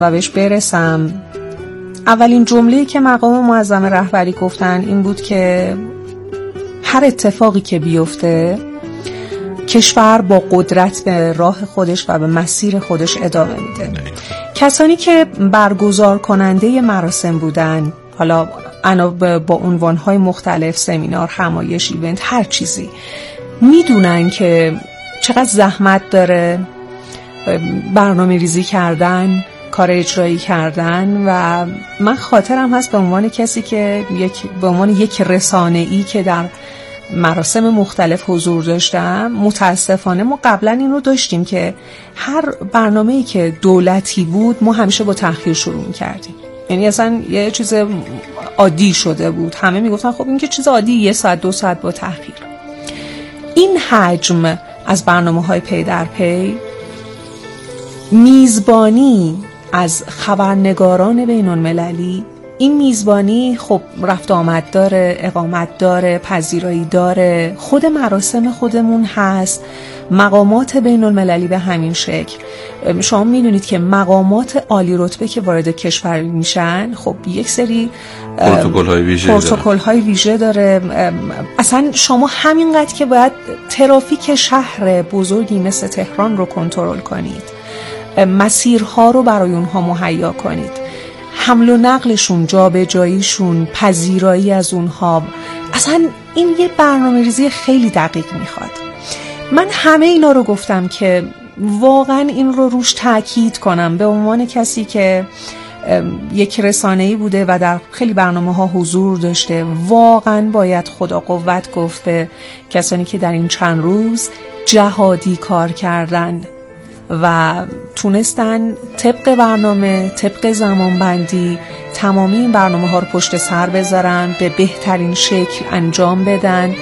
و بهش برسم، اولین جمله‌ای که مقام معظم رهبری گفتن این بود که هر اتفاقی که بیفته کشور با قدرت به راه خودش و به مسیر خودش ادامه میده. کسانی که برگزار کننده مراسم بودن، حالا با عنوانهای مختلف، سمینار، همایش، ایونت، هر چیزی، میدونن که چقدر زحمت داره برنامه ریزی کردن، کار اجرایی کردن. و من خاطرم هست به عنوان کسی که به عنوان یک رسانه‌ای که در مراسم مختلف حضور داشتم، متاسفانه ما قبلا این رو داشتیم که هر برنامه‌ای که دولتی بود ما همیشه با تأخیر شروع می‌کردیم. یعنی اصلا یه چیز عادی شده بود، همه میگفتن خب این که چیز عادی، 1 ساعت 2 ساعت با تأخیر. این حجم از برنامه‌های پی در پی، میزبانی از خبرنگاران بین‌المللی، این میزبانی خب رفت آمد داره، اقامت داره، پذیرایی داره، خود مراسم خودمون هست، مقامات بین‌المللی به همین شکل. شما میدونید که مقامات عالی رتبه که وارد کشور میشن خب یک سری پروتکل‌های ویژه داره. اصلا شما همینقدر که باید ترافیک شهر بزرگی مثل تهران رو کنترل کنید، مسیرها رو برای اونها مهیا کنید، حمل و نقلشون، جابجاییشون، پذیرایی از اونها، اصلا این یه برنامه‌ریزی خیلی دقیق میخواد. من همه اینا رو گفتم که واقعا این رو روش تاکید کنم به عنوان کسی که یک رسانه‌ای بوده و در خیلی برنامه‌ها حضور داشته. واقعا باید خدا قوت گفت به کسانی که در این چند روز جهادی کار کردن و تونستن طبق برنامه، طبق زمانبندی تمامی این برنامه ها رو پشت سر بذارن، به بهترین شکل انجام بدن.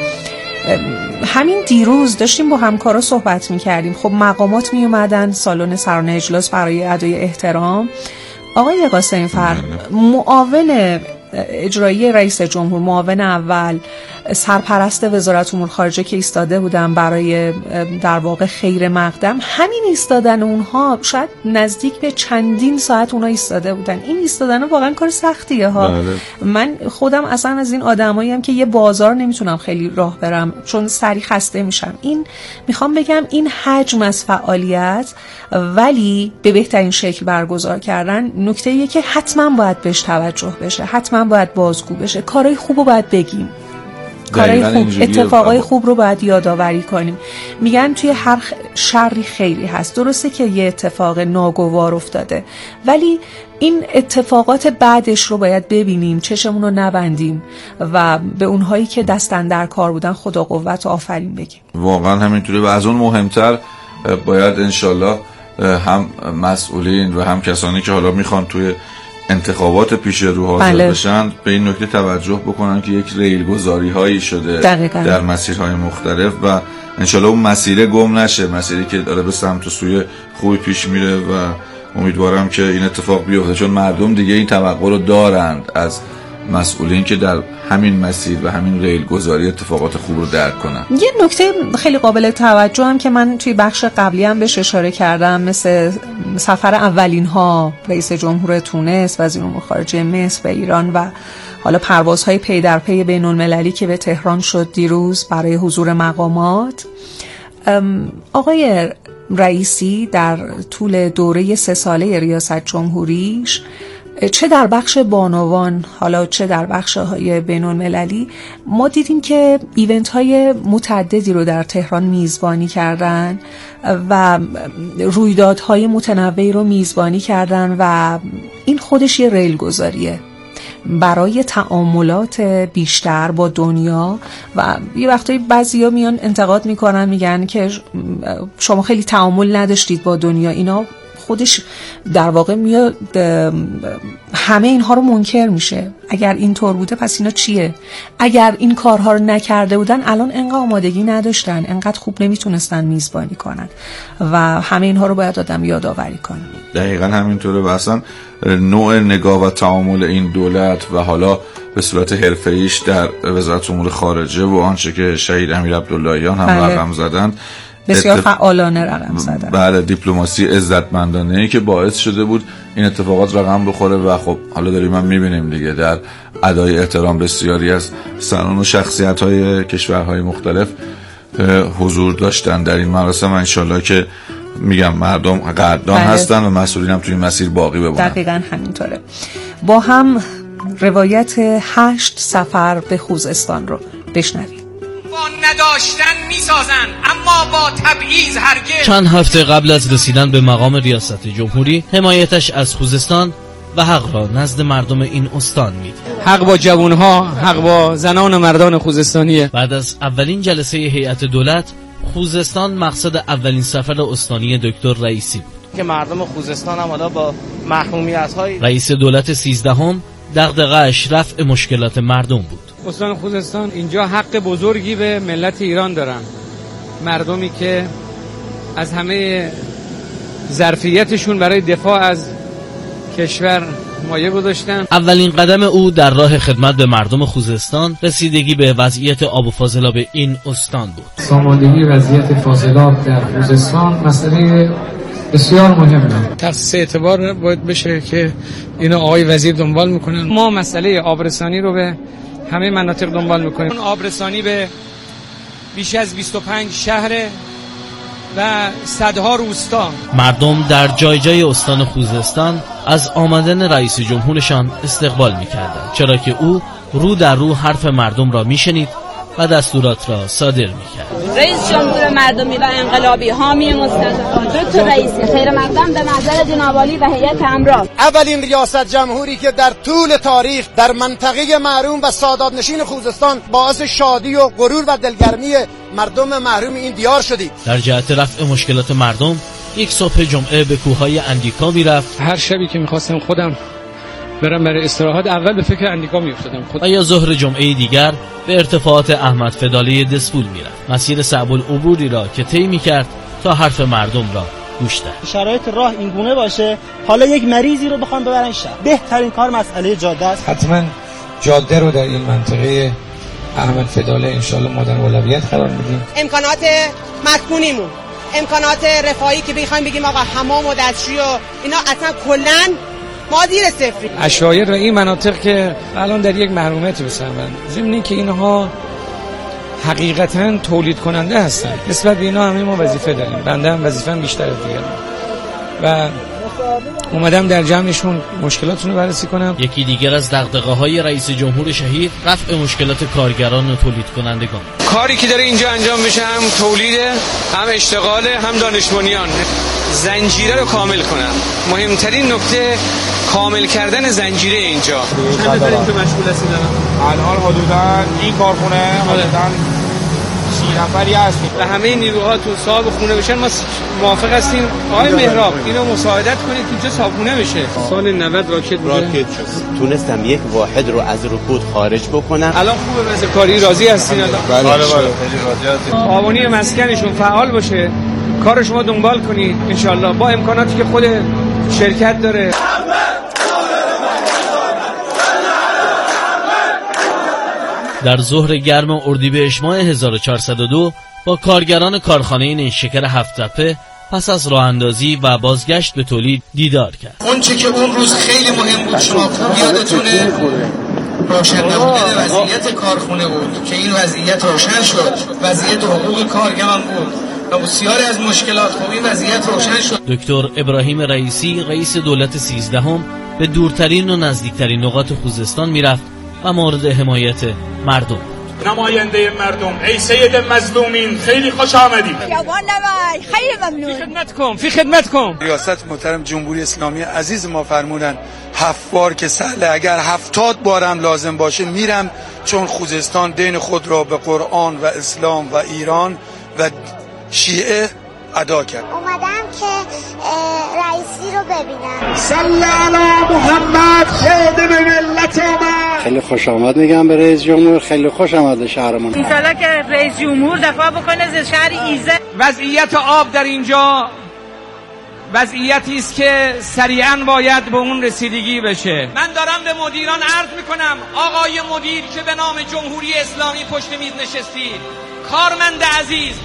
همین دیروز داشتیم با همکارا صحبت میکردیم، خب مقامات میومدن سالن سرانه اجلاس برای ادای احترام. آقای قاسمی فر، معاون اجرایی رئیس جمهور، معاون اول، سرپرست وزارت امور خارجه که ایستاده بودن برای در واقع خیر مقدم، همین ایستادن اونها شاید نزدیک به چندین ساعت اونها ایستاده بودن. این ایستادن واقعا کار سختیه ها. من خودم اصلا از این آدمایی ام که یه بازار نمیتونم خیلی راه برم چون سری خسته میشم. این میخوام بگم این حجم از فعالیت ولی به بهترین شکل برگزار کردن نکته‌ایه که حتما باید بهش توجه بشه، حتما باید بازگو بشه. کارهای خوبو باید بگیم، کارهای خوب، اتفاقای خوب رو باید یادآوری کنیم. میگن توی هر شری خیری هست. درسته که یه اتفاق ناگوار افتاده ولی این اتفاقات بعدش رو باید ببینیم، چشمون رو نبندیم و به اونهایی که دستن در کار بودن خدا قوت و آفرین بگیم. واقعا همینطوره و از اون مهمتر باید انشالله هم مسئولین و هم کسانی که حالا میخوان توی انتخابات پیش رو حاضر بشن به این نکته توجه بکنن که یک ریلگذاری هایی شده دقیقا در مسیرهای مختلف و انشالله اون مسیر گم نشه، مسیری که داره به سمت سوی خوبی پیش میره و امیدوارم که این اتفاق بیفته، چون مردم دیگه این توقع رو دارند از مسئولین که در همین مسیر و همین ریلگذاری اتفاقات خوب رو درک کنن. یه نکته خیلی قابل توجه هم که من توی بخش قبلی هم بهش اشاره کردم، مثل سفر اولین ها رئیس جمهور تونس، وزیر امور خارجه مصر به ایران و حالا پروازهای پی در پی بین المللی که به تهران شد دیروز برای حضور مقامات. آقای رئیسی در طول دوره 3 ساله ریاست جمهوریش چه در بخش بانوان حالا چه در بخش های بین المللی ما دیدیم که ایونت های متعددی رو در تهران میزبانی کردن و رویدادهای متنوعی رو میزبانی کردن و این خودش یه ریل گذاریه برای تعاملات بیشتر با دنیا. و یه وقتایی بعضیا میان انتقاد میکنن، میگن که شما خیلی تعامل نداشتید با دنیا. اینا خودش در واقع میاد همه اینها رو منکر میشه. اگر اینطور بوده پس اینا چیه؟ اگر این کارها رو نکرده بودن الان انقدر آمادگی نداشتن، انقدر خوب نمیتونستن میزبانی کنن و همه اینها رو باید آدم یادآوری کنه. دقیقاً همینطوره و اصلا نوع نگاه و تعامل این دولت و حالا به صورت حرفه‌ایش در وزارت امور خارجه و آنچه که شهید امیر عبداللهیان هم رقم زدن بسیار فعالانه رقم زدن. بله، دیپلماسی عزتمندانه‌ای که باعث شده بود این اتفاقات رقم بخوره و خب حالا داریم هم می‌بینیم دیگه در ادای احترام بسیاری از سران و شخصیت‌های کشورهای مختلف حضور داشتن در این مراسم. انشالله که میگم مردم قدردان هستن و مسئولین هم توی این مسیر باقی بمونن. دقیقاً همینطوره. با هم روایت 8 سفر به خوزستان رو بشنویم. با نداشتن میسازن اما با تبعیض هرگز. چند هفته قبل از رسیدن به مقام ریاست جمهوری، حمایتش از خوزستان و حق را نزد مردم این استان میده. حق با جوانها، حق با زنان و مردان خوزستانیه. بعد از اولین جلسه هیئت دولت، خوزستان مقصد اولین سفر استانی دکتر رئیسی بود که مردم خوزستان هم حالا با محرومیت‌های رئیس دولت 13ام دغدغه‌اش رفع مشکلات مردم بود. استان خوزستان اینجا حق بزرگی به ملت ایران دارن، مردمی که از همه ظرفیتشون برای دفاع از کشور مایه گذاشتن. اولین قدم او در راه خدمت به مردم خوزستان رسیدگی به وضعیت آب و فاضلاب این استان بود. ساماندهی وضعیت فاضلاب در خوزستان مسئله بسیار مهمه. تخصیص اعتبار باید بشه که اینا آقای وزیر دنبال میکنن. ما مسئله آبرسانی رو به همه مناطق دنبال میکنیم. آبرسانی به بیش از 25 شهر و صدها روستا. مردم در جای جای استان خوزستان از آمدن رئیس جمهورشان استقبال میکردند، چرا که او رو در رو حرف مردم را میشنید و دستورات را صادر میکرد. رئیس جمهور مردمی و انقلابی حامی مستضعفان دکتر رئیسی خیر مقدم به محضر جناب عالی و هیئت همراه، اولین ریاست جمهوری که در طول تاریخ در منطقه محروم و سادات نشین خوزستان باعث شادی و غرور و دلگرمی مردم محروم این دیار شدید. در جهت رفع مشکلات مردم یک صبح جمعه به کوههای اندیکا میرفت. هر شبی که میخواستم خودم برم برای استراحت اول به فکر اندیکا میافتادم. و یا ظهر جمعه دیگر به ارتفاعات احمد فداله دسفول میرفت، مسیر صعب العبوری را که طی میکرد تا حرف مردم را گوش دهد. شرایط راه این گونه باشه، حالا یک مریضی رو بخوام ببرن شهر، بهترین کار مسئله جاده است. حتما جاده رو در این منطقه احمد فداله انشالله ما در اولویت قرار میدیم. امکانات مسکونیمون، امکانات رفاهی که بخوایم بگیم آقا حمام و دستشویی و اینا اصلا کلا ما زیر صفری. عشایر و این مناطق که الان در یک محرومیت بسرمند، ضمن که اینها حقیقتا تولید کننده هستن، نسبت به اینا همه ما وظیفه داریم. بنده هم وظیفه‌ام بیشتر از دیگران و اومدم در جمعشون مشکلاتونو بررسی کنم. یکی دیگر از دغدغه‌های رئیس جمهور شهید رفع مشکلات کارگران و تولید کنندگان. کاری که داره اینجا انجام میشه هم تولیده، هم اشتغاله، هم دانش بنیان. زنجیره رو کامل کنم. مهمترین نکته کامل کردن زنجیره اینجا. چند نفر اینجا مشغول هستید الان؟ حدوداً این کارخونه حدوداً 30 نفری هستیم و همه نیروها تو صاحب خونه بشن. ما موافق هستیم آقای مهراب اینو مساعدت کنید که اینجا صابونه بشه. سال 90 راکت شد. تونستم یک واحد رو از رکود خارج بکنم. الان خوبه وضع کاری، راضی هستین؟ بله خیلی راضی هستیم. آبانی مسکنشون فعال باشه، کار شما دنبال کنید انشالله با امکاناتی که خود شرکت داره. در ظهر گرم اردیبهشت ماه 1402 با کارگران کارخانه نیشکر هفت‌تپه پس از راه اندازی و بازگشت به تولید دیدار کرد. اون چه که اون روز خیلی مهم بود، شما خوب یادتونه، روشن نبودن وضعیت کارخونه بود که این وضعیت روشن شد. وضعیت حقوق کارگران بود و بسیاری از مشکلات خوب این وضعیت روشن شد. دکتر ابراهیم رئیسی رئیس دولت 13ام به دورترین و نزدیکترین نقاط خوزستان میرفت و مورد حمایت مردم. نماینده مردم، ای سید مظلومین، خیلی خوش آمدید. خیلی ممنون. فی خدمتکم. ریاست محترم جمهوری اسلامی عزیز ما فرمودن 7 بار که سهله، اگر 70 بارم لازم باشه میرم، چون خوزستان دین خود را به قرآن و اسلام و ایران و شیعه ادا کرد. اومدم که رئیسی رو ببینم. صلی علی محمد خادم ملت ما. خیلی خوش آمد میگم به رئیس جمهور، خیلی خوش آمد به شهرمون. انشالله که رئیس جمهور دفاع بکنه از شهر ایزه. وضعیت آب در اینجا وضعیتی است که سریعا باید به اون رسیدگی بشه. من دارم به مدیران عرض میکنم، آقای مدیر که به نام جمهوری اسلامی پشت میز نشستید، کارمند عزیز،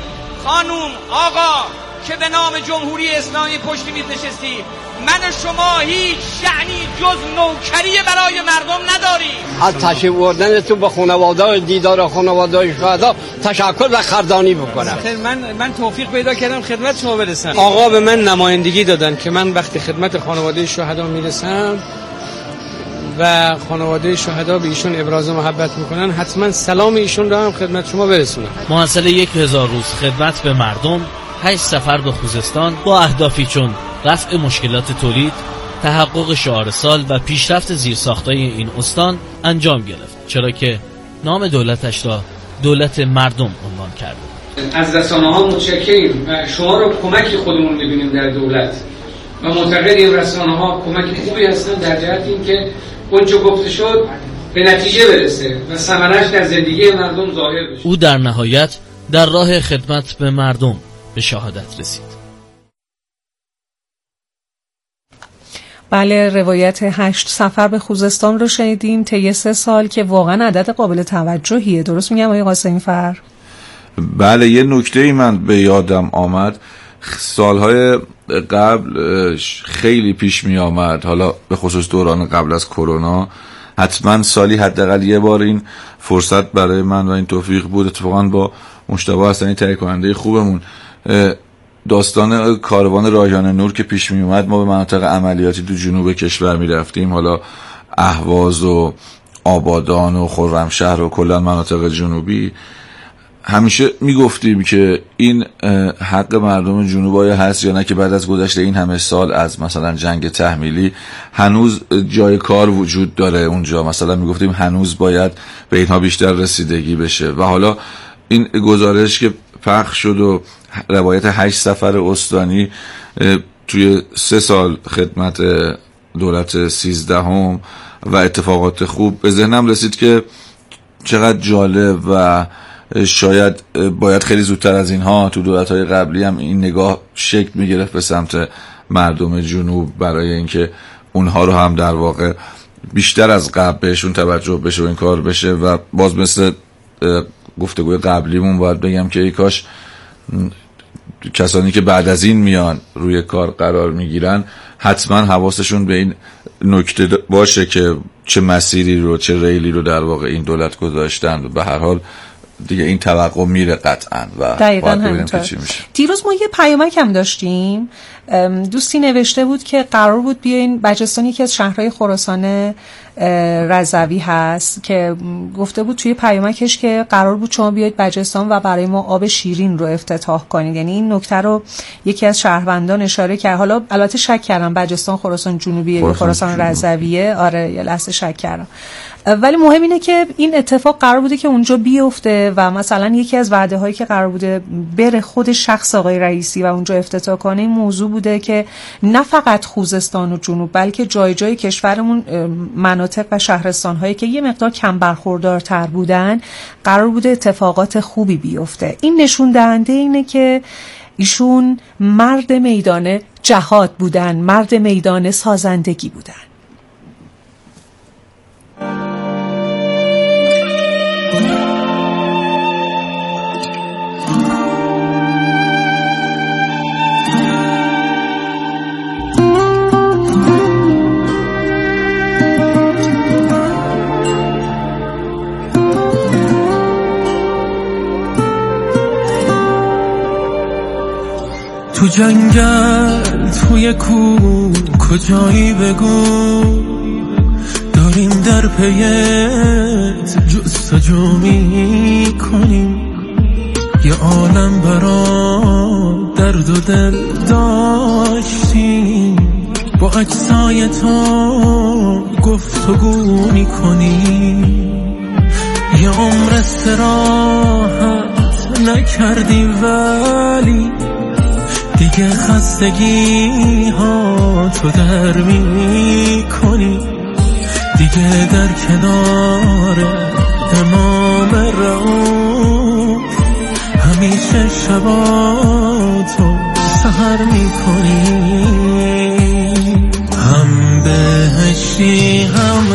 خانوم آقا که به نام جمهوری اسلامی پشت میز نشستی، من شما هیچ شأنی جز نوکری برای مردم نداریم. از تشریف بردنتون به خانواده دیدار خانواده شهدا تشکر و قدردانی بکنم. من توفیق پیدا کردم خدمت شما برسم. آقا به من نمایندگی دادن که من وقتی خدمت خانواده شهدا میرسم و خانواده شهدا به ایشون ابراز محبت میکنن، حتما سلام ایشون را هم خدمت شما برسونم. محصل 1000 روز خدمت به مردم، 8 سفر به خوزستان با اهدافی چون رفع مشکلات تولید، تحقق شعار سال و پیشرفت زیرساخت‌های این استان انجام گرفت، چرا که نام دولتش را دولت مردم عنوان کرده. از رسانه‌ها متشکریم و شما رو کمک خودمون می‌بینیم در دولت و معتقدیم رسانه‌ها کمک خوبی هستن در جهت اینکه اونچه گفته شد به نتیجه برسه و ثمرش در زندگی مردم ظاهر بشه. او در نهایت در راه خدمت به مردم به شهادت رسید. بله، روایت 8 سفر به خوزستان رو شنیدیم طی 3 سال که واقعا عدد قابل توجهیه. درست میگم آقای قاسمی فر؟ بله، یه نکته‌ای من به یادم آمد، سالهای قبل خیلی پیش می آمد، حالا به خصوص دوران قبل از کرونا حتما سالی حداقل یه بار این فرصت برای من و این توفیق بود. اتفاقا با مجتبی حسنی تهیه کننده خوبمون داستان کاروان راهیان نور که پیش می اومد، ما به مناطق عملیاتی تو جنوب کشور می رفتیم، حالا اهواز و آبادان و خرمشهر و کلا مناطق جنوبی. همیشه می گفتیم که این حق مردم جنوب آیا هست یا نه که بعد از گذشت این همه سال از مثلا جنگ تحمیلی هنوز جای کار وجود داره اونجا. مثلا می گفتیم هنوز باید به اینها بیشتر رسیدگی بشه و حالا این گزارش که پخش شد و روایت 8 سفر استانی توی 3 سال خدمت دولت 13 و اتفاقات خوب، به ذهنم رسید که چقدر جالب و شاید باید خیلی زودتر از اینها تو دولت‌های قبلی هم این نگاه شکل می‌گرفت به سمت مردم جنوب، برای اینکه اونها رو هم در واقع بیشتر از قبل بهشون توجه بشه و این کار بشه. و باز مثل گفتگوی قبلیمون باید بگم که ای کاش کسانی که بعد از این میان روی کار قرار میگیرن حتما حواسشون به این نکته باشه که چه مسیری رو، چه ریلی رو در واقع این دولت گذاشتن و به هر حال دیگه این توقع میره قطعا و دقیقاً همینطور. دیروز ما یه پیامک هم داشتیم، دوستی نوشته بود که قرار بود بیاین بجستان، یکی از شهرهای خراسان رضوی هست، که گفته بود توی پیامکش که قرار بود شما بیاید بجستان و برای ما آب شیرین رو افتتاح کنید. یعنی این نکته رو یکی از شهروندان اشاره کرد. حالا البته شک کردم بجستان خراسان جنوبیه یا خراسان رضویه، آره یه لحظه شک کردم، ولی مهم اینه که این اتفاق قرار بوده که اونجا بیفته و مثلا یکی از وعده هایی که قرار بوده بره خود شخص آقای رئیسی و اونجا افتتاح کنه این موضوع بوده که نه فقط خوزستان و جنوب بلکه جای جای کشورمون مناطق و شهرستان هایی که یه مقدار کم برخوردارتر بودن قرار بوده اتفاقات خوبی بیفته. این نشون دهنده اینه که ایشون مرد میدان جهاد بودن، مرد میدان سازندگی بودن. تو جنگل توی کوه کجایی بگو، داریم در پیت جستجو می کنیم، یه عالم برا درد و دل داشتیم، با اجزای تو گفتگو می کنیم، یه عمر استراحت نکردی ولی دیگه خستگی ها تو در می کنی، دیگه در کنار امام رؤوف همیشه شباتو سحر می کنی، هم بهشتی هم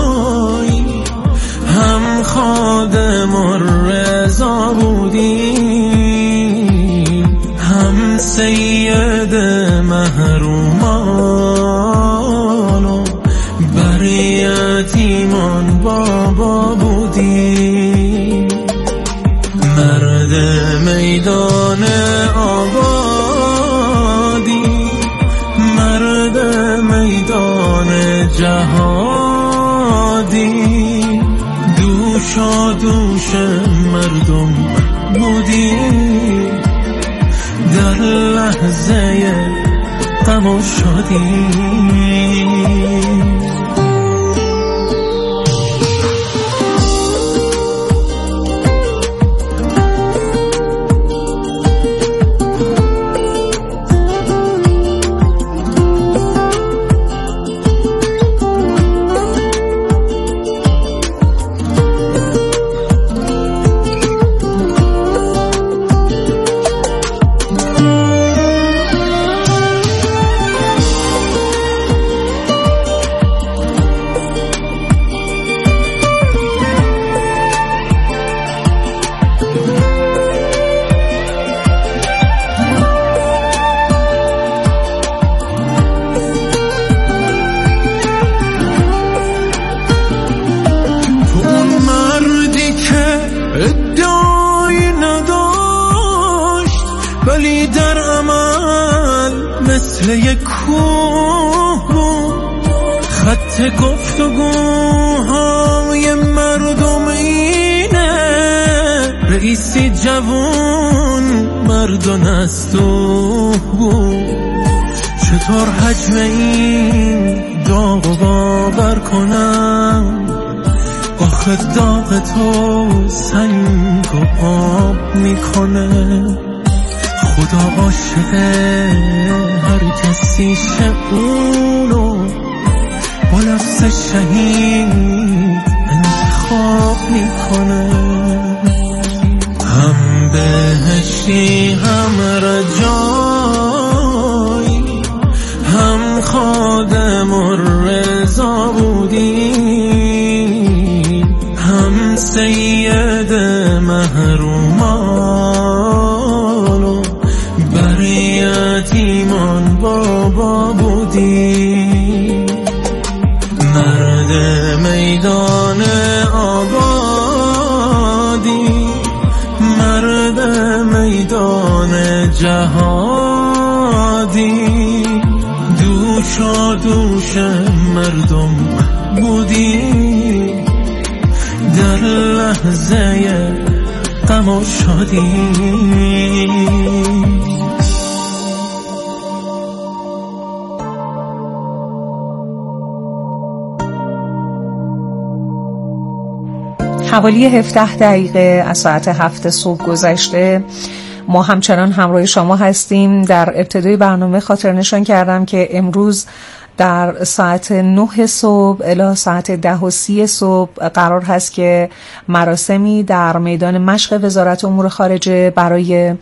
رجایی، هم خادم الرضا بودی، جهادی دوشا دوش مردم بودی در لحظه غم و شادی گفتگوهای مردم اینه رئیسی جوان مرد و نستوه بود چطور حجم این داغ و باور کنم آخه داغ تو سنگ و آب میکنه خدا عاشقه هر کسی شعونو با لفظ شهید انتخاب میکنه هم بهشتی هم رجایی هم خادم الرضا بودی هم سید محرومان و بر یتیمان بابا بودی مرد میدان آبادی مرد میدان جهادی دوشا دوش مردم بودی در لحظه غم و شادی حوالی 17 دقیقه از ساعت 7 صبح گذشته. ما همچنان همراه شما هستیم. در ابتدای برنامه خاطر نشان کردم که امروز در ساعت 9 صبح الی ساعت 10:30 صبح قرار هست که مراسمی در میدان مشق وزارت امور خارجه برای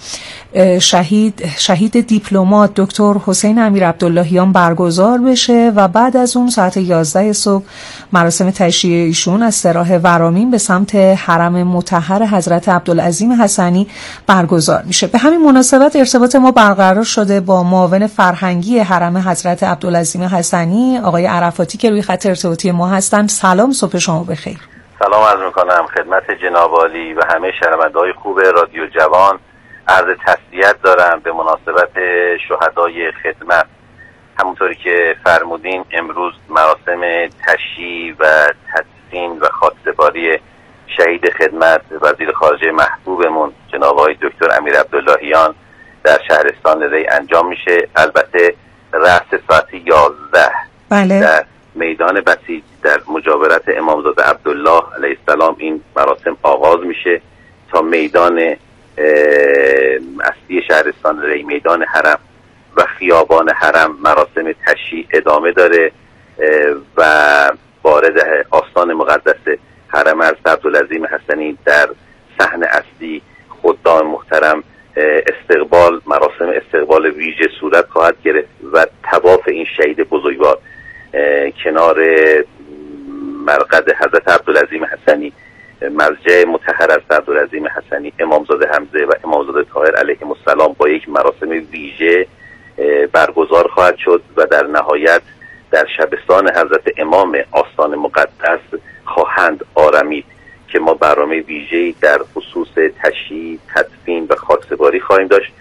شهید دیپلمات دکتر حسین امیرعبداللهیان برگزار بشه و بعد از اون ساعت 11 صبح مراسم تشییع ایشون از سراح ورامین به سمت حرم مطهر حضرت عبدالعظیم حسنی برگزار میشه. به همین مناسبت ارتباط ما برقرار شده با معاون فرهنگی حرم حضرت عبدالعظیم حسنی آقای عرفاتی که روی خط ارتباطی ما هستن. سلام، صبح شما بخیر. سلام عرض میکنم خدمت جناب عالی و همه شنونده‌های خوب رادیو جوان. عرض تسلیت دارم به مناسبت شهدای خدمت. همونطوری که فرمودین امروز مراسم تشییع و تدفین و خاکسپاری شهید خدمت وزیر خارجه محبوبمون جناب آقای دکتر امیرعبداللهیان در شهرستان ری انجام میشه. البته رأس ساعت 11 بله. در میدان بسیج در مجاورت امامزاده عبدالله علیه السلام این مراسم آغاز میشه تا میدان اصلی شهرستان ری، میدان حرم و خیابان حرم مراسم تشییع ادامه داره و وارد آستان مقدس حرم حضرت عبدالعظیم حسنی در صحن اصلی خدام محترم مراسم استقبال ویژه صورت خواهد گرفت و طواف این شهید بزرگوار کنار مرقد حضرت عبدالعظیم حسنی، مسجد مطهر حضرت عبدالعظیم حسنی، امامزاده حمزه و امامزاده طاهر علیهم السلام با یک مراسم ویژه برگزار خواهد شد و در نهایت در شبستان حضرت امام آستان مقدس خواهند آرمید که ما برنامه ویژه‌ای در خصوص تشییع، تدفین و خاکسپاری خواهیم داشت.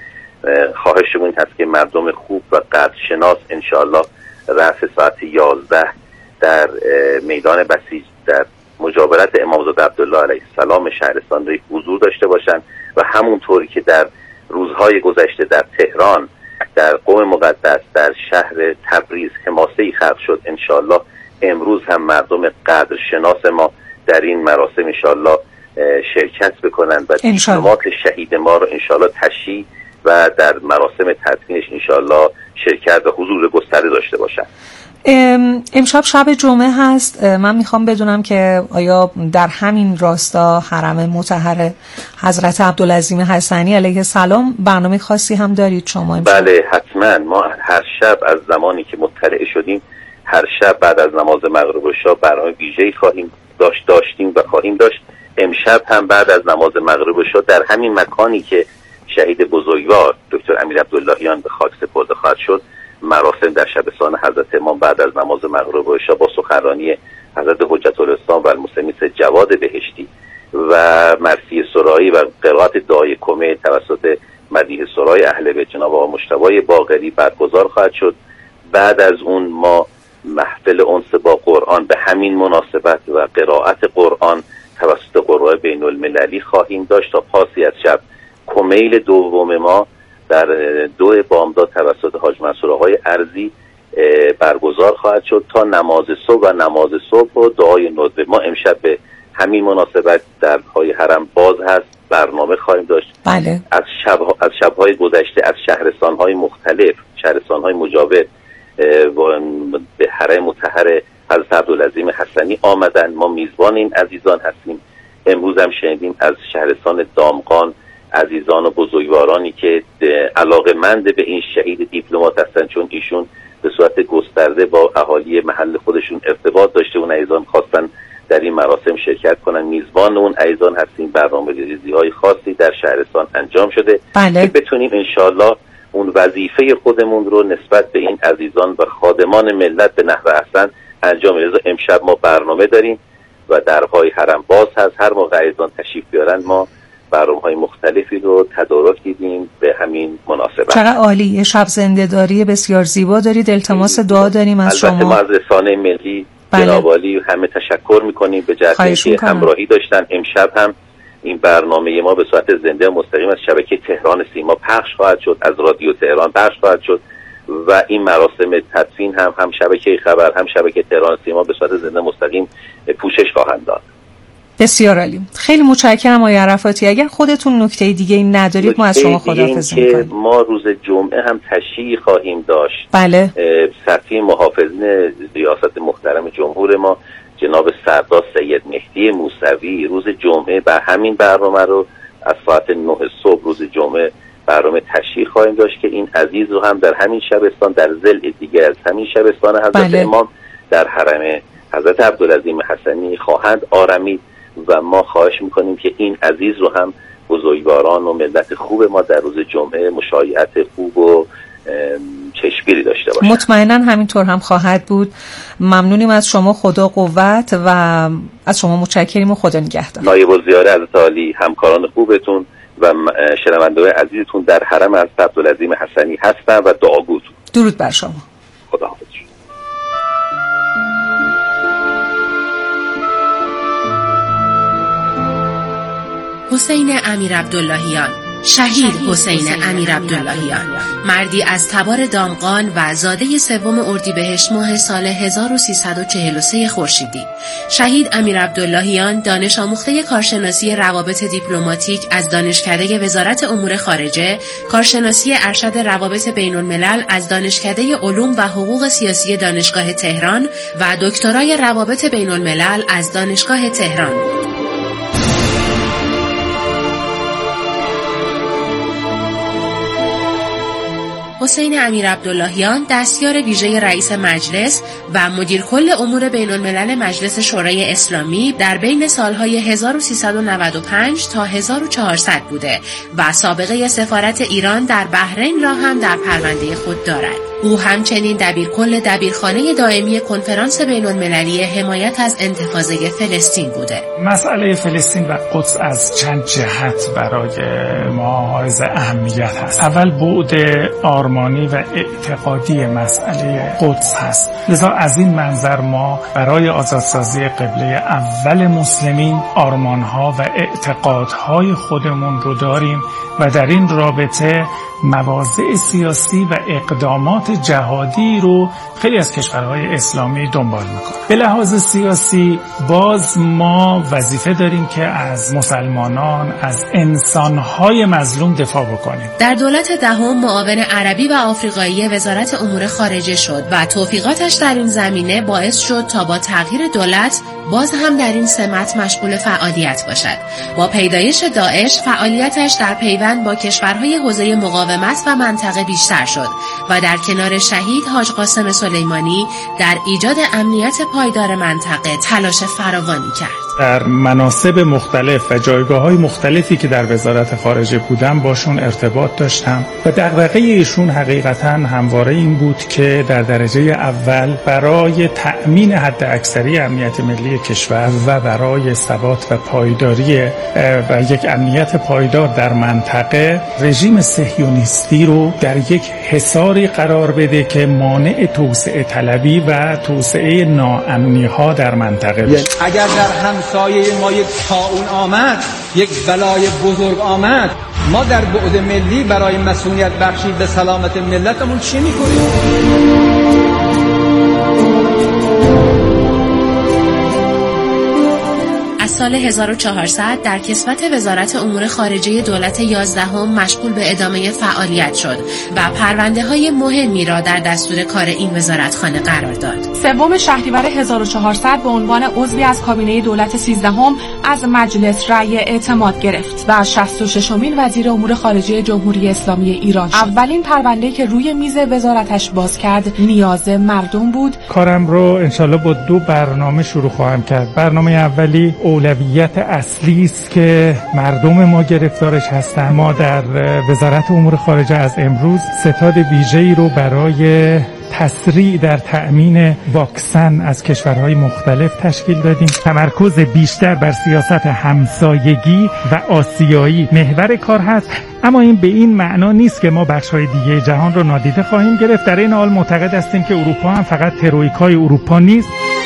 خواهشمون هست که مردم خوب و قدرشناس انشاءالله رأس ساعت 11 در میدان بسیج در مجاورت امامزاده عبدالله علیه السلام شهرستان رو حضور داشته باشند و همونطوری که در روزهای گذشته در تهران، در قم مقدس، در شهر تبریز حماسه‌ای خلق شد، انشالله امروز هم مردم قدرشناس ما در این مراسم انشالله شرکت بکنند و دیپلمات شهید ما رو انشالله تشییع و در مراسم تدفینش انشالله شرکت و حضور گسترده داشته باشند. امشب شب جمعه هست. من میخوام بدونم که آیا در همین راستا حرم مطهر حضرت عبدالعظیم حسنی علیه السلام برنامه خاصی هم دارید شما امشب؟ بله حتما. ما هر شب از زمانی که مطلع شدیم هر شب بعد از نماز مغرب و عشا برنامه ویژه‌ای داشتیم و خواهیم داشت. امشب هم بعد از نماز مغرب و عشا در همین مکانی که شهید بزرگوار دکتر امیر عبداللهیان به خاک سپرده خواهد شد، مراسم در شبستان حضرت امام بعد از نماز مغرب و عشا با سخنرانی حضرت حجت الاسلام و المسلمین جواد بهشتی و مرثیه سرایی و قرائت دعای کمه توسط مدیح سرای اهل بیت جناب آقا مجتبی باقری برگزار خواهد شد. بعد از اون ما محفل انس با قرآن به همین مناسبت و قرائت قرآن توسط قرآن بین المللی خواهیم داشت تا پاسی از شب. کمیل دوم ما در 2 بامداد توسط حاج منصور آقای ارزی برگزار خواهد شد تا نماز صبح و نماز صبح و دعای ندبه. ما امشب به همین مناسبت در های حرم باز هست، برنامه خواهیم داشت. بله. از شب‌های گذشته از شهرستان‌های مختلف، شهرستان‌های مجاور به حرم مطهر حضرت عبدالعظیم حسنی آمدن. ما میزبان این عزیزان هستیم. امروز هم شنیدیم از شهرستان دامغان عزیزان و بزرگوارانی که علاقه‌مند به این شهید دیپلمات هستن، چون ایشون به صورت گسترده با اهالی محل خودشون ارتباط داشته، اون عزیزان خواستن در این مراسم شرکت کنن. میزبان اون عزیزان هستیم. برنامه‌ریزی‌های خاصی در شهرستان انجام شده بله. که بتونیم انشالله اون وظیفه خودمون رو نسبت به این عزیزان و خادمان ملت به نحو احسن انجام بدیم. امشب ما برنامه داریم و درهای حرم باز هست. هر موقع عزیزان تشریف بیارن ما برنامه‌های مختلفی رو تدارک دیدیم به همین مناسبت. چقدر عالی. شب زنده‌داری بسیار زیبا دارید. التماس دعا داریم از شما. البته ما از رسانه ملی جناب عالی همه تشکر می‌کنیم به جهت اینکه همراهی داشتن. امشب هم این برنامه ما به صورت زنده و مستقیم از شبکه تهران سیما پخش خواهد شد، از رادیو تهران پخش خواهد شد و این مراسم تدفین هم شبکه خبر هم شبکه تهران سیما به صورت زنده مستقیم پوشش خواهند داد. بسیار عالی. خیلی متشکرم آقای عرفاتی. اگر خودتون نکته دیگه ندارید ما از شما خداحافظی می‌کنیم. ما روز جمعه هم تشییع خواهیم داشت. بله. سطحی محافظین ریاست محترم جمهور ما جناب سردار سید مهدی موسوی روز جمعه به همین برنامه رو از ساعت 9 صبح روز جمعه برنامه تشییع خواهیم داشت که این عزیز رو هم در همین شبستان در ضلع دیگه از همین شبستان حضرت امام در حرم حضرت عبدالعظیم حسنی خواهند آرمید و ما خواهش میکنیم که این عزیز رو هم بزرگواران و ملت خوب ما در روز جمعه مشایعت خوب و چشمگیری داشته باشند. مطمئنا همینطور هم خواهد بود. ممنونیم از شما. خدا قوت و از شما متشکریم و خدا نگهدار. نایب الزیاره حضرت عالی، همکاران خوبتون و شنونده‌های عزیزتون در حرم حضرت عبدالعظیم حسنی هستن و دعاگوتون. درود بر شما. خدا حافظ. حسین امیر عبداللهیان، شهید حسین امیر عبداللهیان، مردی از تبار دامغان و زاده 3 اردیبهشت ماه سال 1343 خورشیدی. شهید امیر عبداللهیان دانش آموخته کارشناسی روابط دیپلماتیک از دانشکده وزارت امور خارجه، کارشناسی ارشد روابط بین الملل از دانشکده علوم و حقوق سیاسی دانشگاه تهران و دکترای روابط بین الملل از دانشگاه تهران. حسین امیر عبداللهیان دستیار ویژه رئیس مجلس و مدیر کل امور بین الملل مجلس شورای اسلامی در بین سالهای 1395 تا 1400 بوده و سابقه سفارت ایران در بحرین را هم در پرونده خود دارد. او همچنین دبیرکل دبیرخانه دائمی کنفرانس بین‌المللی حمایت از انتفاضه فلسطین بوده. مسئله فلسطین و قدس از چند جهت برای ما حائز اهمیت هست. اول بعد آرمانی و اعتقادی مسئله قدس هست. لذا از این منظر ما برای آزادسازی قبله اول مسلمین آرمانها و اعتقادهای خودمون رو داریم و در این رابطه مواضع سیاسی و اقدامات جهادی رو خیلی از کشورهای اسلامی دنبال میکنه. به لحاظ سیاسی باز ما وظیفه داریم که از مسلمانان، از انسانهای مظلوم دفاع بکنیم. در دولت دهم معاون عربی و آفریقایی وزارت امور خارجه شد و توفیقاتش در این زمینه باعث شد تا با تغییر دولت باز هم در این سمت مشغول فعالیت باشد. با پیدایش داعش فعالیتش در پیوند با کشورهای حوزه مقاومت و منطقه بیشتر شد و در کنار شهید حاج قاسم سلیمانی در ایجاد امنیت پایدار منطقه تلاش فراوانی کرد. در مناصب مختلف و جایگاه‌های مختلفی که در وزارت خارجه بودم باشون ارتباط داشتم و دغدغه ایشون حقیقتاً همواره این بود که در درجه اول برای تأمین حد اکثری امنیت ملی کشور و برای ثبات و پایداری و یک امنیت پایدار در منطقه رژیم صهیونیستی رو در یک حصاری قرار بده که مانع توسعه طلبی و توسعه ناامنی‌ها در منطقه بشه. اگر در همسایه ما یک طاعون آمد، یک بلای بزرگ آمد، ما در بعد ملی برای مسئولیت بخشی به سلامت ملتمون چی میکنیم؟ سال 1400 در کسوت وزارت امور خارجه دولت 11 مشغول به ادامه فعالیت شد و پرونده‌های مهمی را در دستور کار این وزارتخانه قرار داد. 3 شهریور 1400 به عنوان عضوی از کابینه دولت 13 از مجلس رأی اعتماد گرفت و 66مین وزیر امور خارجه جمهوری اسلامی ایران شد. اولین پرونده‌ای که روی میز وزارتش باز کرد نیاز مردم بود. کارم رو انشالله با 2 برنامه شروع خواهم کرد. برنامه اولی اولویت اصلی است که مردم ما گرفتارش هستند. ما در وزارت امور خارجه از امروز ستاد ویژه‌ای رو برای تسریع در تأمین واکسن از کشورهای مختلف تشکیل دادیم. تمرکز بیشتر بر سیاست همسایگی و آسیایی محور کار هست، اما این به این معنا نیست که ما بخش‌های دیگه جهان رو نادیده خواهیم گرفت. در این حال معتقد هستیم که اروپا هم فقط ترویکای اروپا نیست.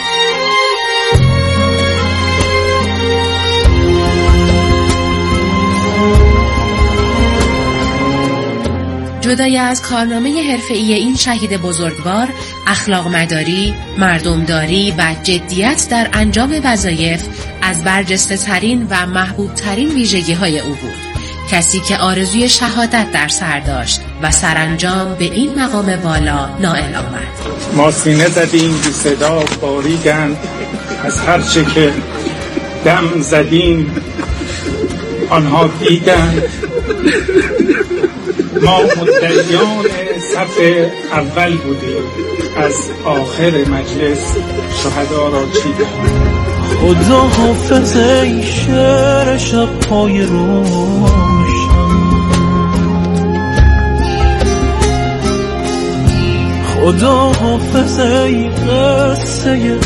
جدای از کارنامه حرفه‌ای این شهید بزرگوار، اخلاق مداری، مردمداری و جدیت در انجام وظایف از برجسته ترین و محبوب ترین ویژگی های او بود. کسی که آرزوی شهادت در سر داشت و سرانجام به این مقام بالا نائل آمد. ما سینه زدیم بی صدا باریدند، از هر چه که دم زدیم آنها دیدند. ما مدعیان صف اول بودیم، از آخر مجلس شهدا را چیدیم. خدا حافظ ای شعر شب پای روشن، خدا حافظ ای قصه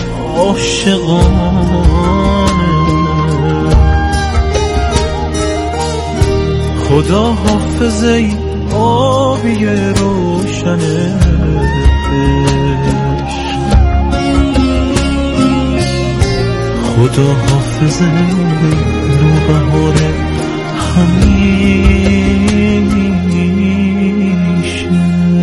عاشقانه، خدا حافظ ای آبی روشنه، خدا حافظ نوبهار همیشه.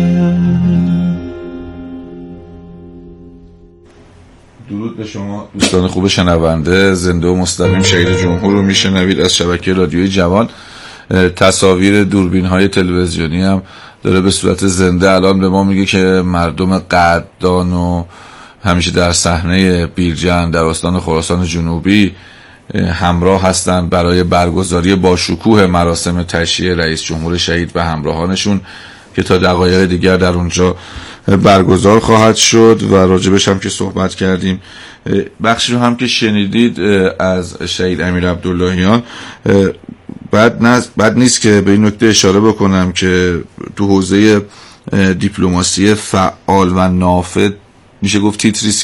درود به شما دوستان خوب شنونده. زنده و مستقیم شهید جمهور رو میشنوید از شبکه رادیوی جوان. تصاویر دوربین های تلویزیونی هم داره به صورت زنده الان به ما میگه که مردم قدردان و همیشه در صحنه بیرجند در استان خراسان جنوبی همراه هستند برای برگزاری با شکوه مراسم تشییع رئیس جمهور شهید و همراهانشون که تا دقایق دیگر در اونجا برگزار خواهد شد و راجبش هم که صحبت کردیم. بخشی رو هم که شنیدید از شهید امیر عبداللهیان، بد نیست که به این نکته اشاره بکنم که تو حوزه دیپلماسی فعال و نافذ میشه گفت تیتریست